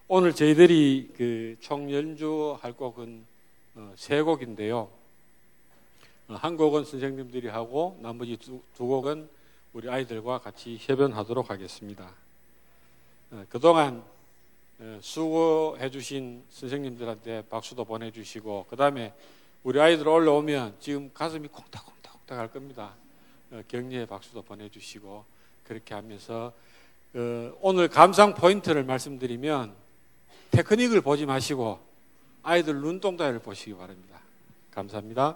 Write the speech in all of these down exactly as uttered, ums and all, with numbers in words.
오늘 저희들이 그 총 연주할 곡은 어, 세 곡인데요. 어, 한 곡은 선생님들이 하고 나머지 두, 두 곡은 우리 아이들과 같이 협연하도록 하겠습니다. 어, 그동안 어, 수고해 주신 선생님들한테 박수도 보내주시고, 그 다음에 우리 아이들 올라오면 지금 가슴이 콩닥콩닥콩닥 할 겁니다. 어, 격려의 박수도 보내주시고, 그렇게 하면서 어, 오늘 감상 포인트를 말씀드리면 테크닉을 보지 마시고 아이들 눈동자를 보시기 바랍니다. 감사합니다.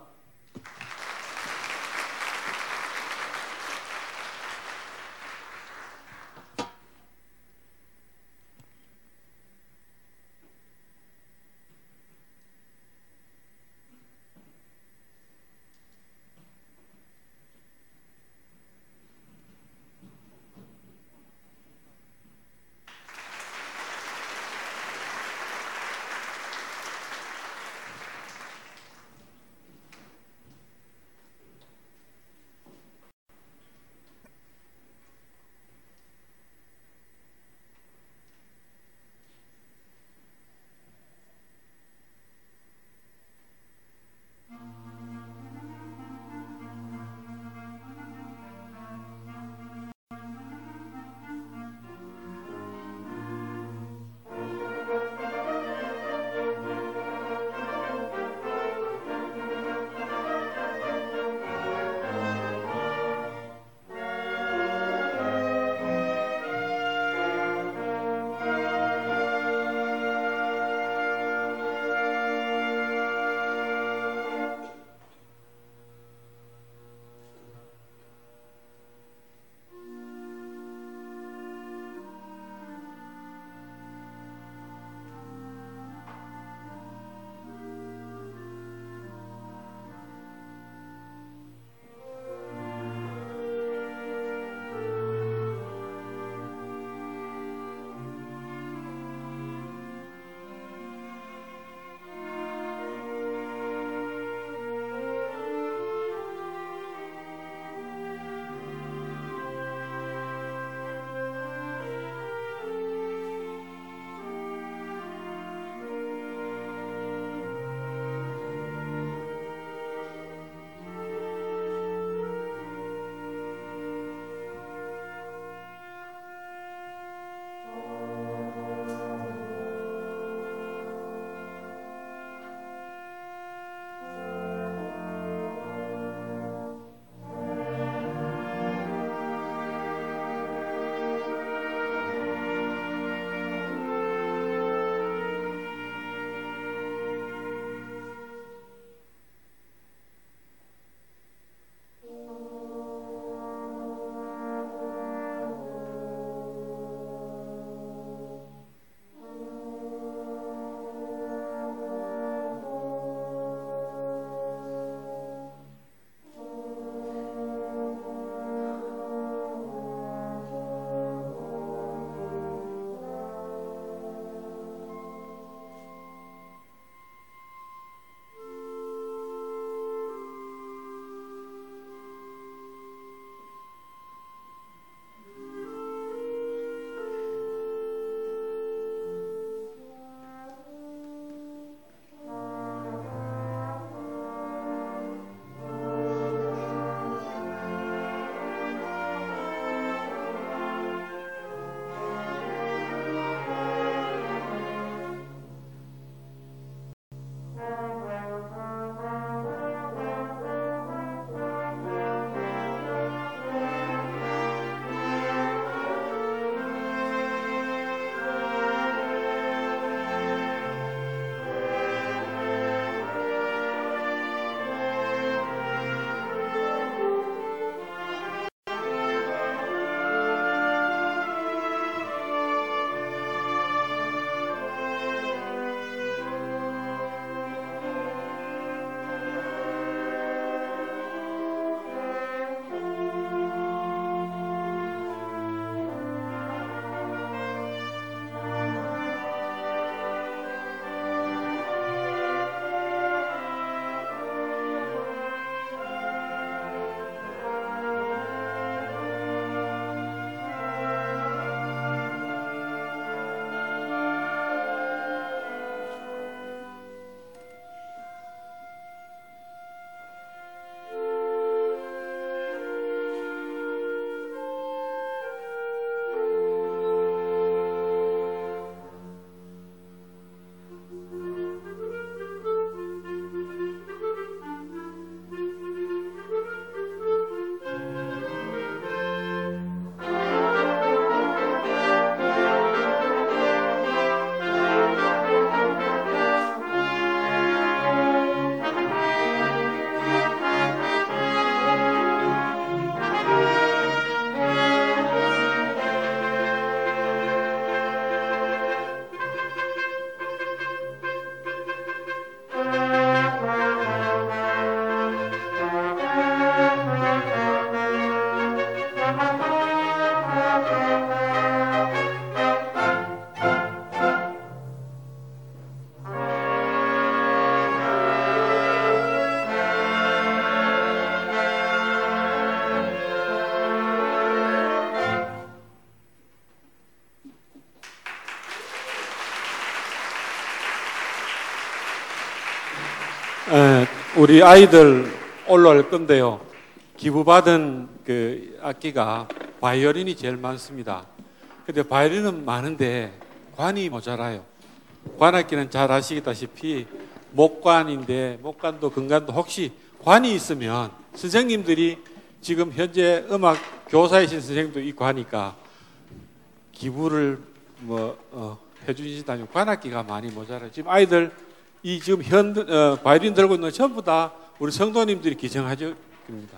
에, 우리 아이들 올라올 건데요. 기부받은 그 악기가 바이올린이 제일 많습니다. 근데 바이올린은 많은데 관이 모자라요. 관악기는 잘 아시다시피 목관인데 목관도 금관도 혹시 관이 있으면 선생님들이 지금 현재 음악 교사이신 선생님도 이 관이니까 기부를 뭐 어, 해주신다면 관악기가 많이 모자라요. 지금 아이들 이 지금 현 어, 바이올린 들고 있는 전부 다 우리 성도님들이 기증하셨습니다.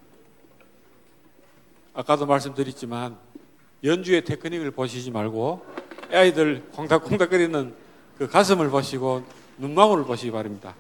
아까도 말씀드렸지만 연주의 테크닉을 보시지 말고 아이들 콩닥콩닥거리는 그 가슴을 보시고 눈망울을 보시기 바랍니다.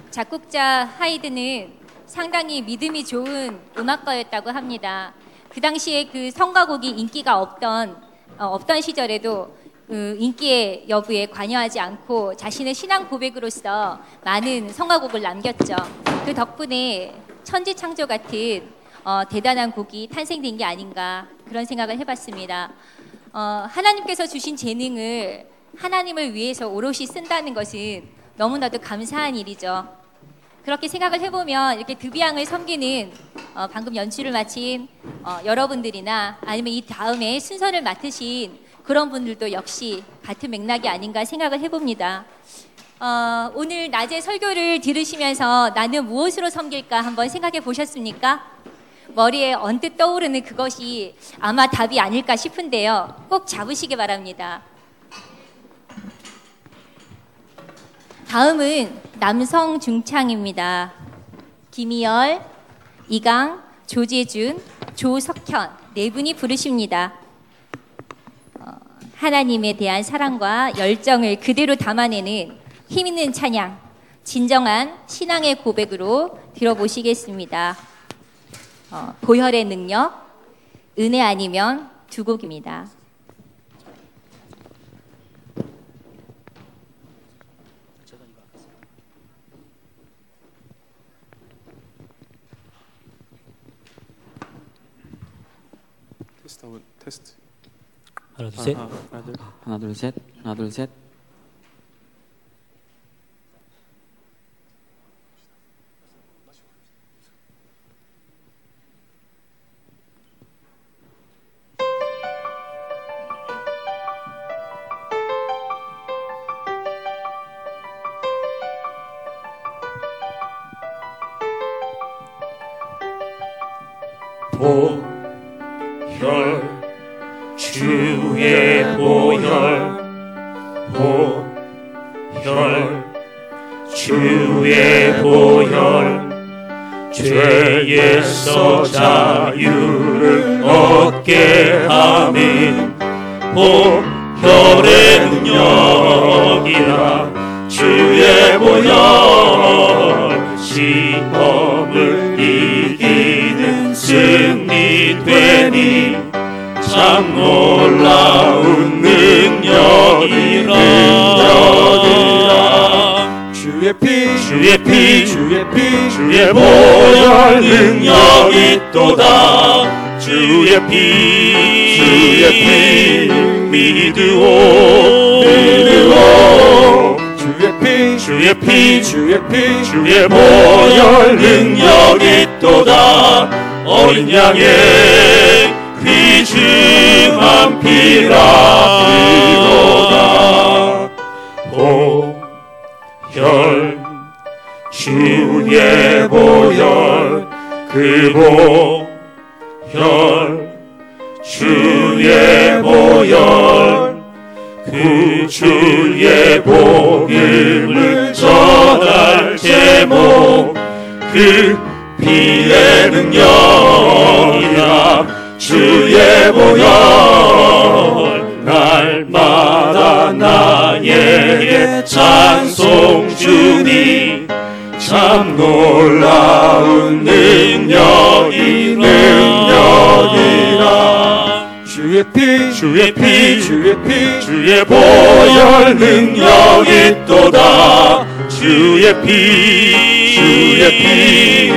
작곡자 하이든은 상당히 믿음이 좋은 음악가였다고 합니다. 그 당시에 그 성가곡이 인기가 없던 어, 없던 시절에도 그 인기의 여부에 관여하지 않고 자신의 신앙 고백으로서 많은 성가곡을 남겼죠. 그 덕분에 천지창조 같은 어, 대단한 곡이 탄생된 게 아닌가 그런 생각을 해봤습니다. 어, 하나님께서 주신 재능을 하나님을 위해서 오롯이 쓴다는 것은 너무나도 감사한 일이죠. 그렇게 생각을 해보면 이렇게 드비앙을 섬기는 어, 방금 연출을 마친 어, 여러분들이나 아니면 이 다음에 순서를 맡으신 그런 분들도 역시 같은 맥락이 아닌가 생각을 해봅니다. 어, 오늘 낮에 설교를 들으시면서 나는 무엇으로 섬길까 한번 생각해 보셨습니까? 머리에 언뜻 떠오르는 그것이 아마 답이 아닐까 싶은데요. 꼭 잡으시기 바랍니다. 다음은 남성 중창입니다. 김희열, 이강, 조재준, 조석현 네 분이 부르십니다. 어, 하나님에 대한 사랑과 열정을 그대로 담아내는 힘있는 찬양, 진정한 신앙의 고백으로 들어보시겠습니다. 어, 보혈의 능력, 은혜 아니면 두 곡입니다. 테스트 한번 테스트. 하나 둘 셋. 하나, 하나, 둘. 하나 둘 셋. 하나 둘 셋. 보혈 주의 보혈 보혈 주의 보혈 죄에서 자유를 얻게 하는 보혈의 능력이라 주의 보혈 시험을 이기는 승리 되니 참 놀라운 능력이라 주의 피 주의 피 주의 피 주의 보혈 능력이 또다 주의 피 주의 피 믿으오 믿으오 주의 피 주의 피 주의 피 주의 보혈 능력이 또다 어린 양의 귀중한 피라 피로다 보혈 주의 보혈 그 보혈 주의 보혈 그 주의 복음을 전할 제목 그 피의 능력이라 주의 보혈 날마다 나에게 찬송 주니 참 놀라운 능력이 능력이라 주의 피 주의 피 주의 피 주의 보혈 능력이 또다 주의 피 주의 피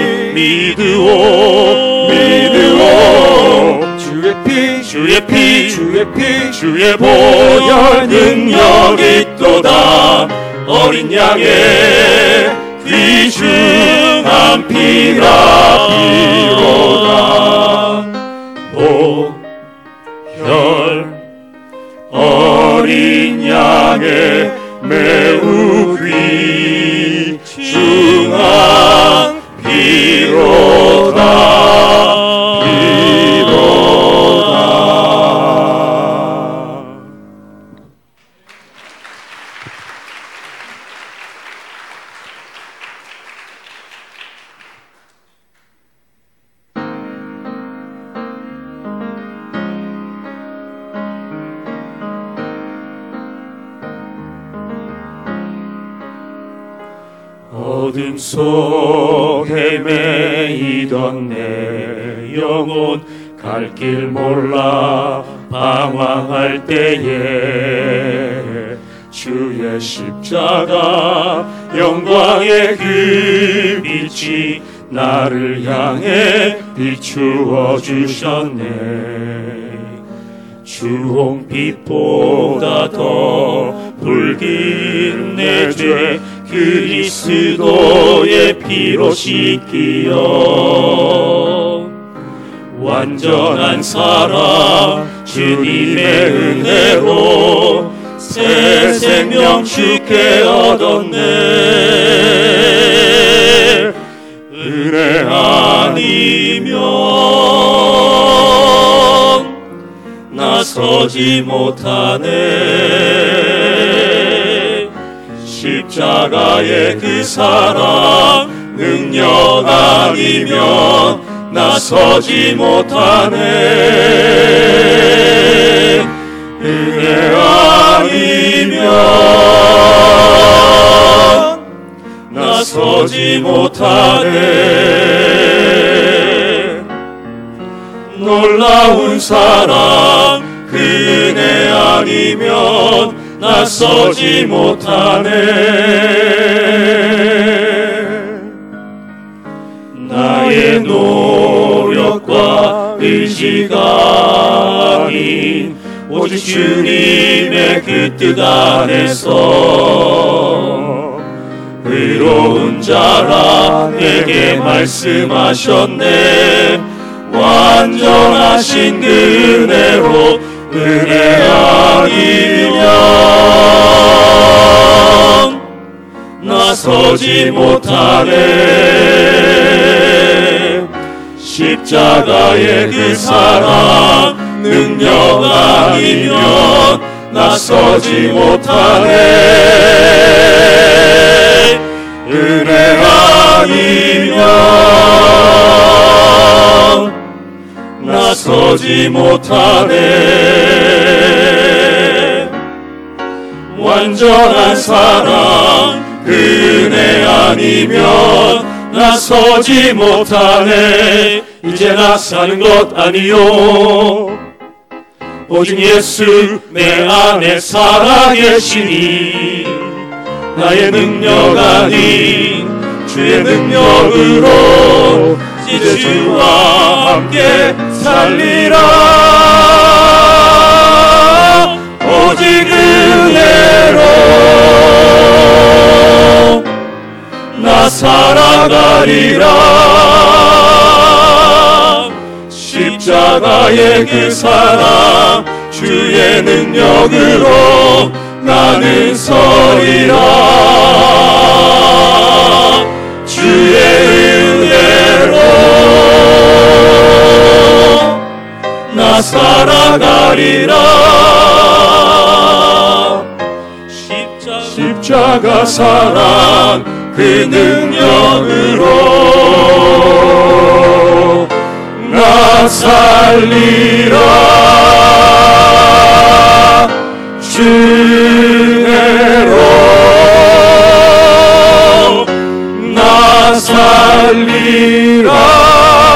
믿으오 믿으오 주의 피 주의 피 주의 피 주의 보혈 능력이 또다 어린 양의 귀중한 피라 피로다 보혈 어린 양의 매우 귀중한 피로다 어둠 속 헤매이던 내 영혼 갈 길 몰라 방황할 때에 주의 십자가 영광의 그 빛이 나를 향해 비추어 주셨네. 주홍빛보다 더 붉은 내 죄 그리스도의 피로 씻기어 완전한 사랑 주님의 은혜로 새 생명 주께 얻었네. 은혜 아니면 나서지 못하네. 십자가의 그 사랑 능력 아니면 나서지 못하네. 은혜 아니면 나서지 못하네. 놀라운 사랑 그 은혜 아니면 나서지 못하네. 나의 노력과 의지가 아닌 오직 주님의 그 뜻 안에서 의로운 자라 내게 말씀하셨네. 완전하신 그 은혜로 은혜 아니면 나서지 못하네. 십자가의 그 사랑 능력 아니면 나서지 못하네. 은혜 아니면 나서지 못하네. 완전한 사랑 그 은혜 아니면 나서지 못하네. 이제 나 사는 것 아니요 오직 예수 내 안에 살아계시니 나의 능력 아닌 주의 능력으로 이제 주와 함께 살리라. 오직 은혜로 나 살아가리라. 십자가의 그 사랑 주의 능력으로 나는 서리라. 주의 은혜로 나 살아가리라. 십자가, 십자가 사랑 그 능력으로 나 살리라. 주 은혜로 나 살리라.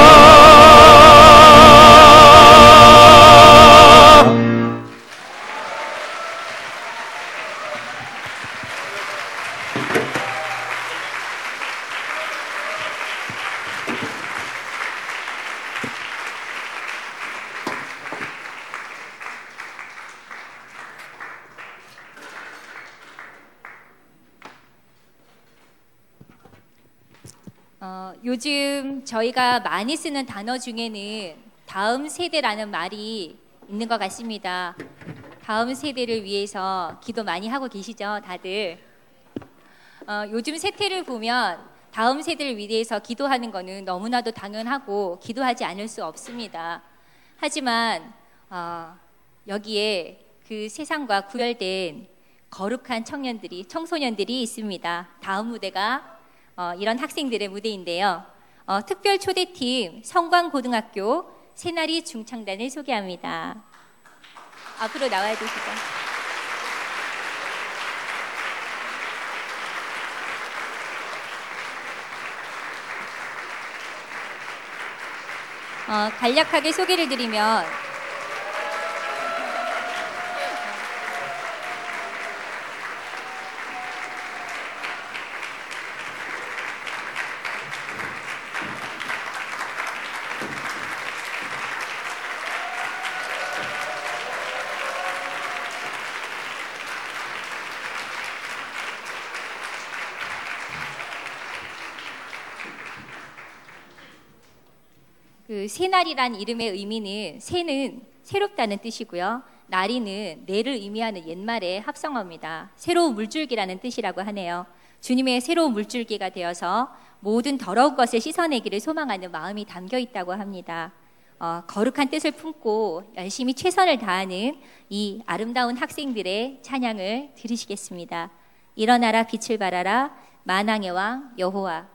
어, 요즘 저희가 많이 쓰는 단어 중에는 다음 세대라는 말이 있는 것 같습니다. 다음 세대를 위해서 기도 많이 하고 계시죠, 다들? 어, 요즘 세태를 보면 다음 세대를 위해서 기도하는 것은 너무나도 당연하고 기도하지 않을 수 없습니다. 하지만 어, 여기에 그 세상과 구별된 거룩한 청년들이, 청소년들이 있습니다. 다음 무대가 어, 이런 학생들의 무대인데요. 어, 특별 초대팀 성광고등학교 새나리 중창단을 소개합니다. 앞으로 나와야 되시죠. 어, 간략하게 소개를 드리면 그 새날이란 이름의 의미는 새는 새롭다는 뜻이고요. 날이는 내를 의미하는 옛말의 합성어입니다. 새로운 물줄기라는 뜻이라고 하네요. 주님의 새로운 물줄기가 되어서 모든 더러운 것을 씻어내기를 소망하는 마음이 담겨 있다고 합니다. 어, 거룩한 뜻을 품고 열심히 최선을 다하는 이 아름다운 학생들의 찬양을 들으시겠습니다. 일어나라 빛을 발하라 만왕의 왕 여호와.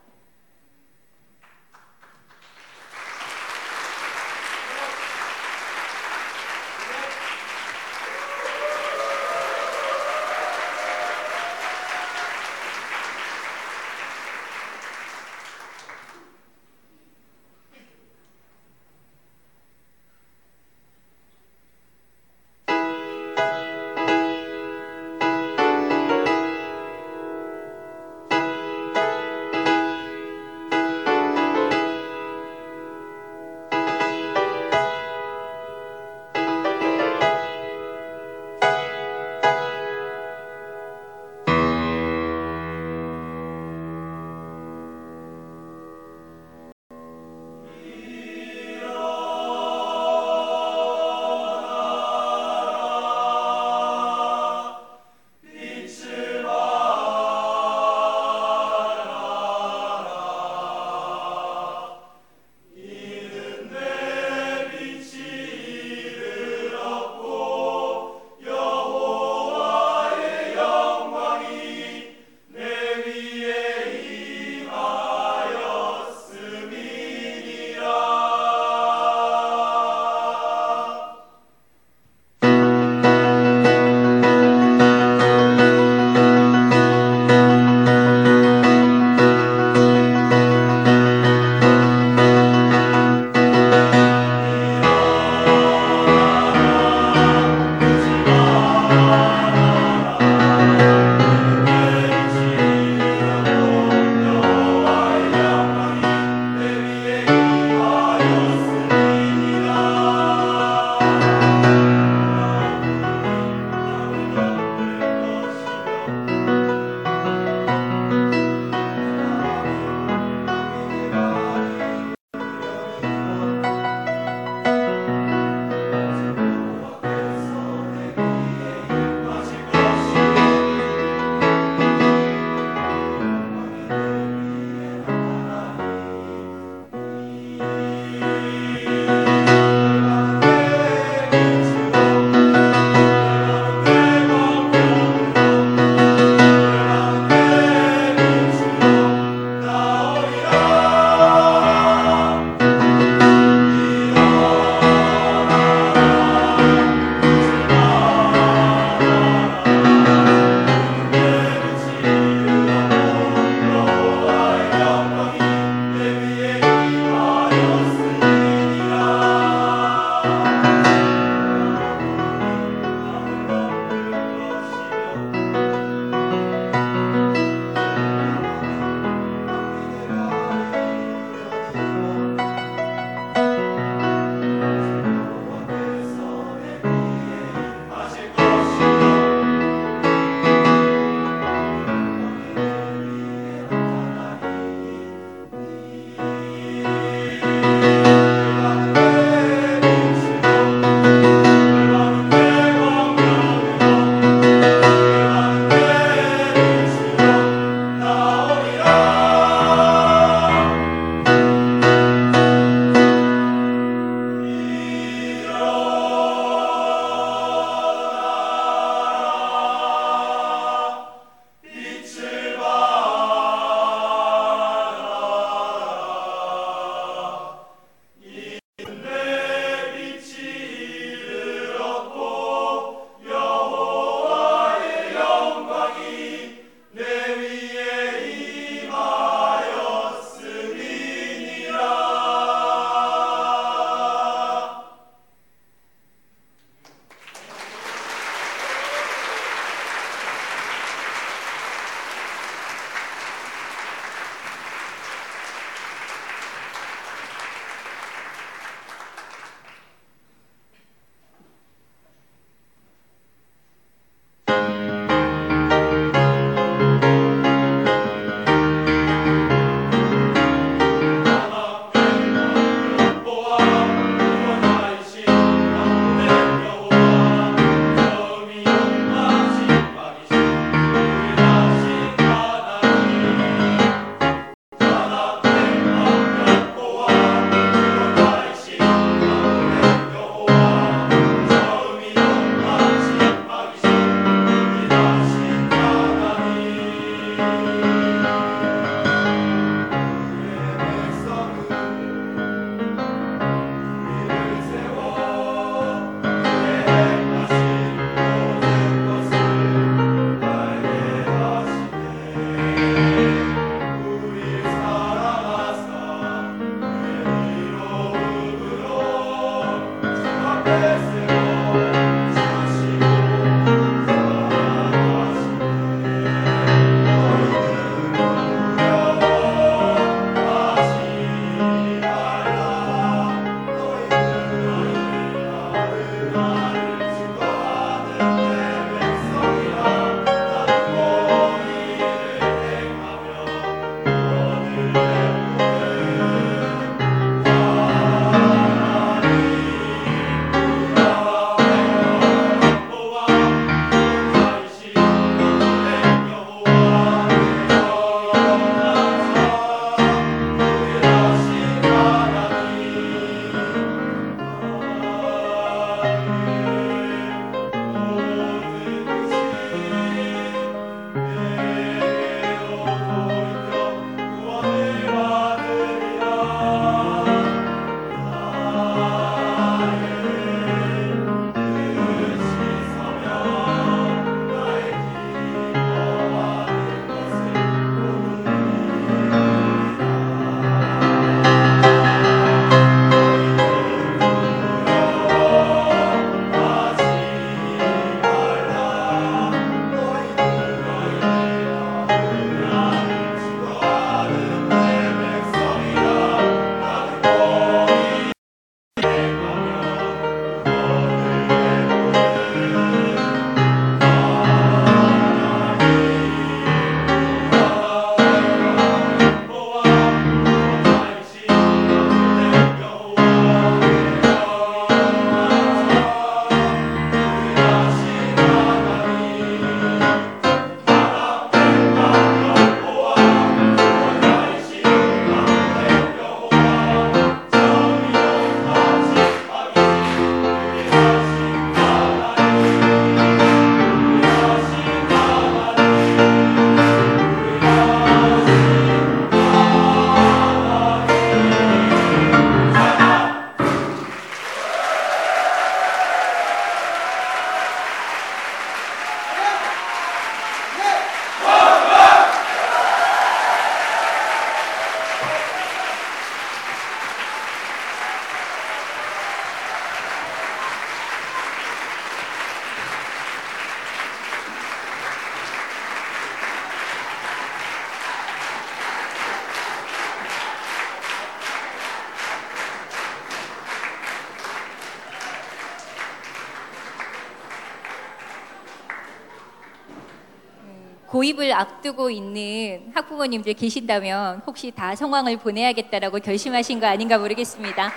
고입을 앞두고 있는 학부모님들 계신다면 혹시 다 성황을 보내야겠다라고 결심하신 거 아닌가 모르겠습니다.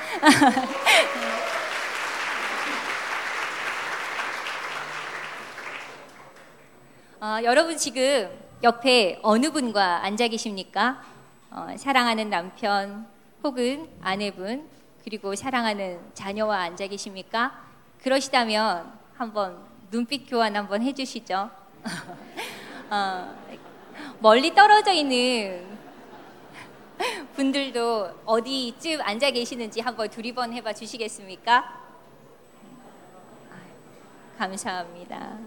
어, 여러분 지금 옆에 어느 분과 앉아 계십니까? 어, 사랑하는 남편 혹은 아내분 그리고 사랑하는 자녀와 앉아 계십니까? 그러시다면 한번 눈빛 교환 한번 해주시죠. 어, 멀리 떨어져 있는 분들도 어디쯤 앉아 계시는지 한번 두리번 해봐 주시겠습니까? 감사합니다.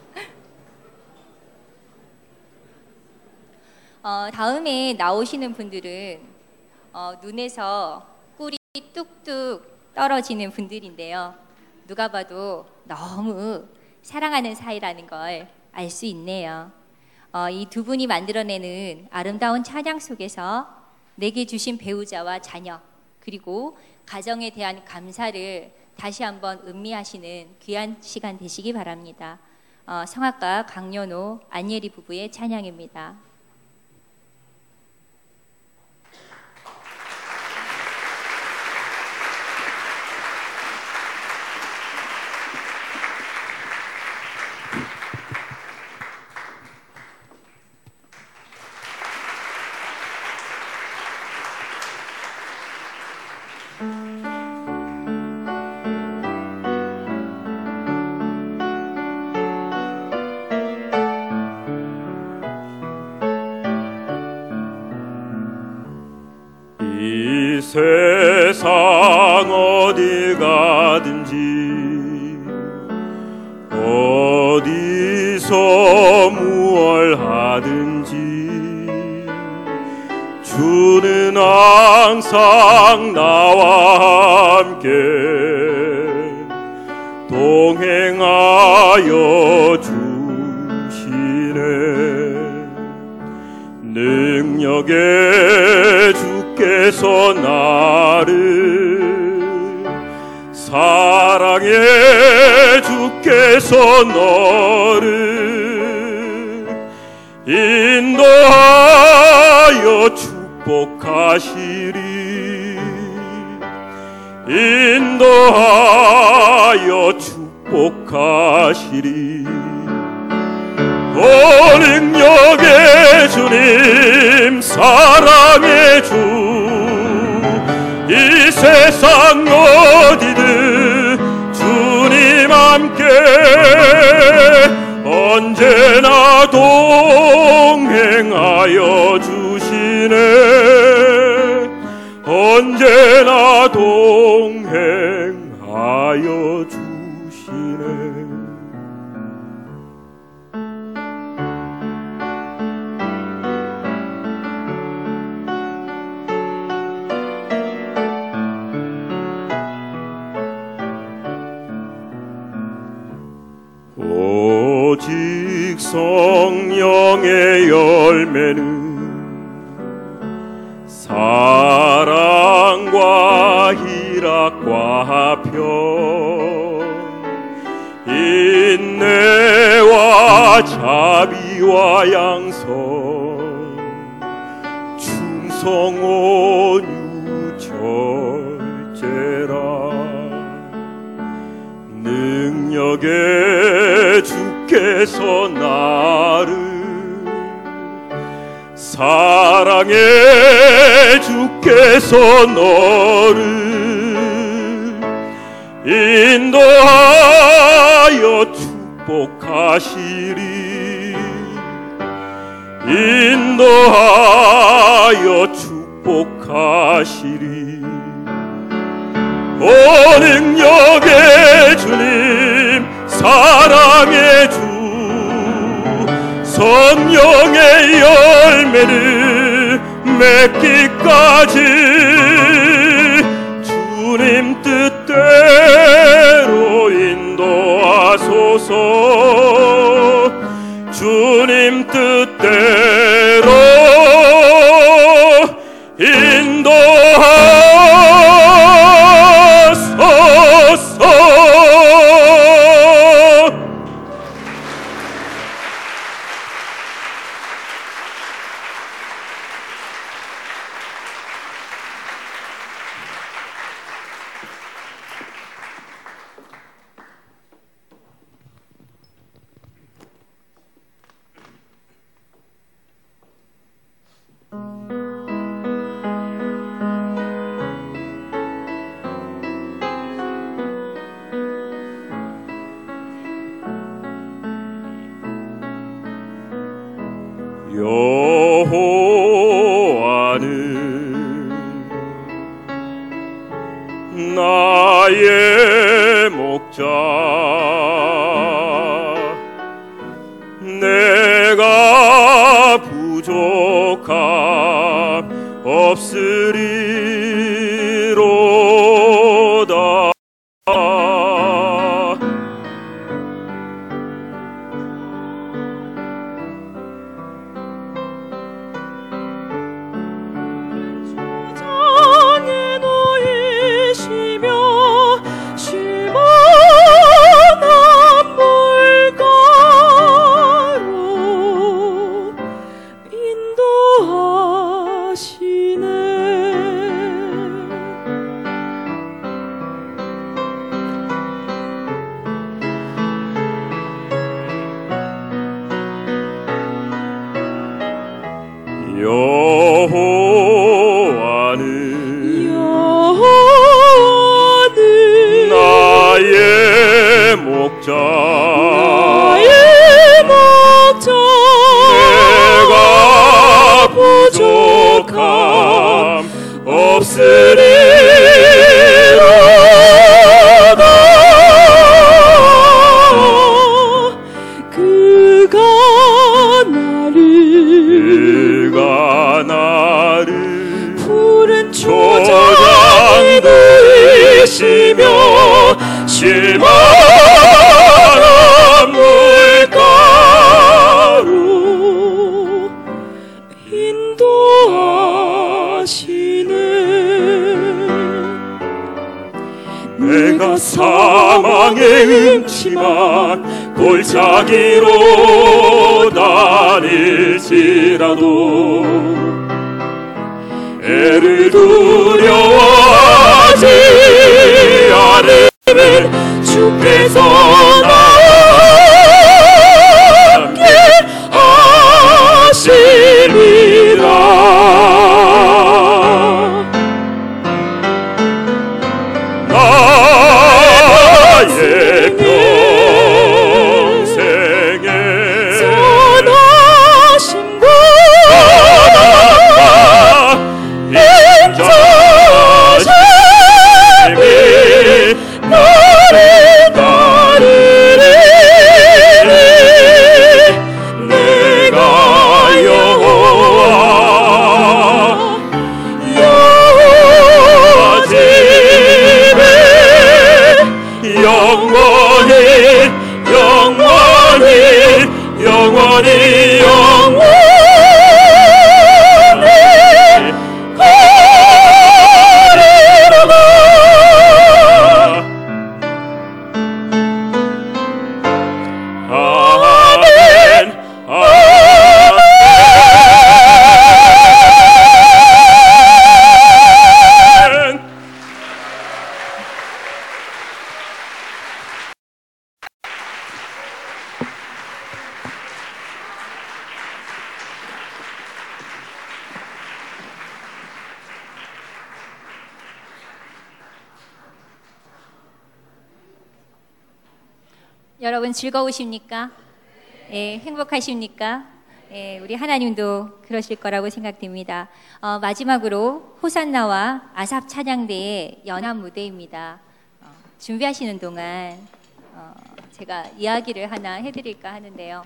어, 다음에 나오시는 분들은 어, 눈에서 꿀이 뚝뚝 떨어지는 분들인데요. 누가 봐도 너무 사랑하는 사이라는 걸 알 수 있네요. 어, 이 두 분이 만들어내는 아름다운 찬양 속에서 내게 주신 배우자와 자녀 그리고 가정에 대한 감사를 다시 한번 음미하시는 귀한 시간 되시기 바랍니다. 어, 성악가 강연호, 안예리 부부의 찬양입니다. 이 세상 어딜 가든지 어디서 무얼 하든지 주는 항상 나와 함께 동행하여 주시네. 능력의 주께서 나를 사랑의 주께서 너를 인도하여 축복하시리. 인도하여 축복하시리. 오 능력의 주님 사랑의 주 이 세상 어디든 주님 함께 언제나 동행하여 주시네. 언제나 동행하여 주시네. 오직 성령의 열매는 사랑과 희락과 화평 인내와 자비와 양선 충성 온유 절제라. 능력의 주께서 나를 사랑의 주께서 너를 인도하여 축복하시리. 인도하여 축복하시리. 오 능력의 주님 사랑의 주 성령의 열매를 맺기까지 주님 뜻대로 인도하소서. 주님 뜻대로 인도하소서. 나의 목자 내가 부족함 없으리로다. 주장에 놓이시며 쉴만한 물가로 인도하시네. 여호와는 여호와는 나의 목자 나의 목자 내가 부족함 없으리로다. 그가 나를 그가 나를 푸른 초장 초장에 누이시며 실만한 물가로 인도하시네. 내가 사망의 음침한 골짜기로 다닐지라도 애를 두려워하지 않으면 주께서 나와 함께 하시리라. 나의 평생에 선하심과 인자심이 나를 따르리. 내가 여호와 여호와 집에 영원히 영원히 영원히 영원히 가리로다. 아멘 아멘. 여러분 즐거우십니까? 예, 행복하십니까? 예, 우리 하나님도 그러실 거라고 생각됩니다. 어, 마지막으로 호산나와 아삽 찬양대의 연합 무대입니다. 어, 준비하시는 동안 어, 제가 이야기를 하나 해드릴까 하는데요.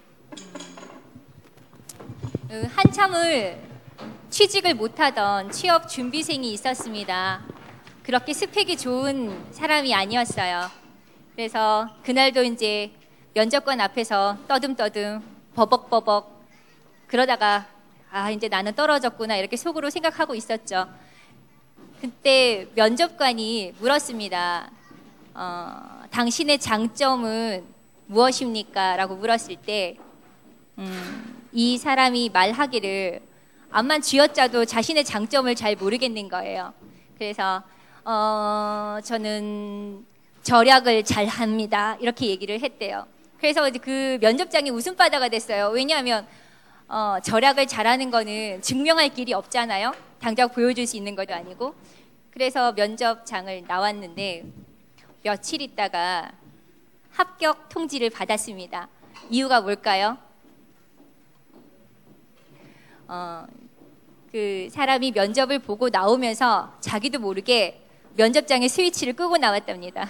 음, 한참을 취직을 못하던 취업 준비생이 있었습니다. 그렇게 스펙이 좋은 사람이 아니었어요. 그래서 그날도 이제 면접관 앞에서 떠듬떠듬 버벅버벅 그러다가 아 이제 나는 떨어졌구나 이렇게 속으로 생각하고 있었죠. 그때 면접관이 물었습니다. 어, 당신의 장점은 무엇입니까? 라고 물었을 때 음, 이 사람이 말하기를 암만 쥐어짜도 자신의 장점을 잘 모르겠는 거예요. 그래서 어, 저는 절약을 잘 합니다. 이렇게 얘기를 했대요. 그래서 이제 그 면접장이 웃음바다가 됐어요. 왜냐하면 어, 절약을 잘하는 거는 증명할 길이 없잖아요. 당장 보여줄 수 있는 것도 아니고. 그래서 면접장을 나왔는데 며칠 있다가 합격 통지를 받았습니다. 이유가 뭘까요? 어, 그 사람이 면접을 보고 나오면서 자기도 모르게 면접장에 스위치를 끄고 나왔답니다.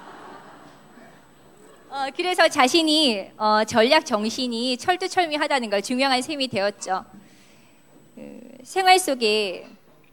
어, 그래서 자신이 어, 전략 정신이 철두철미하다는 걸 증명한 셈이 되었죠. 그, 생활 속에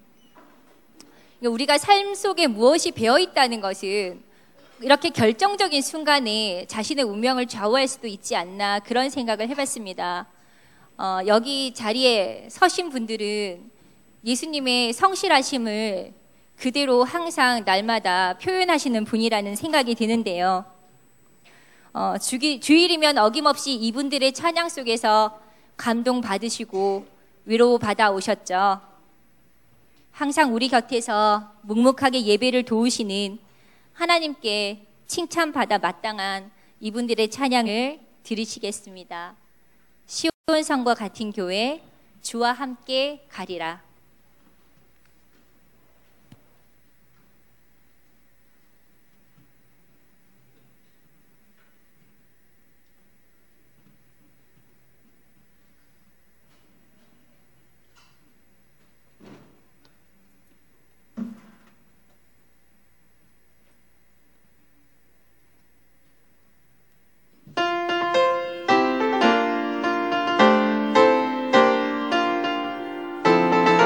우리가 삶 속에 무엇이 배어 있다는 것은 이렇게 결정적인 순간에 자신의 운명을 좌우할 수도 있지 않나 그런 생각을 해봤습니다. 어, 여기 자리에 서신 분들은 예수님의 성실하심을 그대로 항상 날마다 표현하시는 분이라는 생각이 드는데요. 어, 주기, 주일이면 어김없이 이분들의 찬양 속에서 감동받으시고 위로받아 오셨죠. 항상 우리 곁에서 묵묵하게 예배를 도우시는 하나님께 칭찬받아 마땅한 이분들의 찬양을 들으시겠습니다. 시온성과 같은 교회 주와 함께 가리라. 시온성과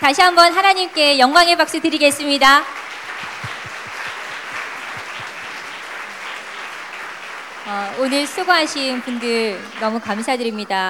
다시 한번 하나님께 영광의 박수 드리겠습니다. 어, 오늘 수고하신 분들 너무 감사드립니다.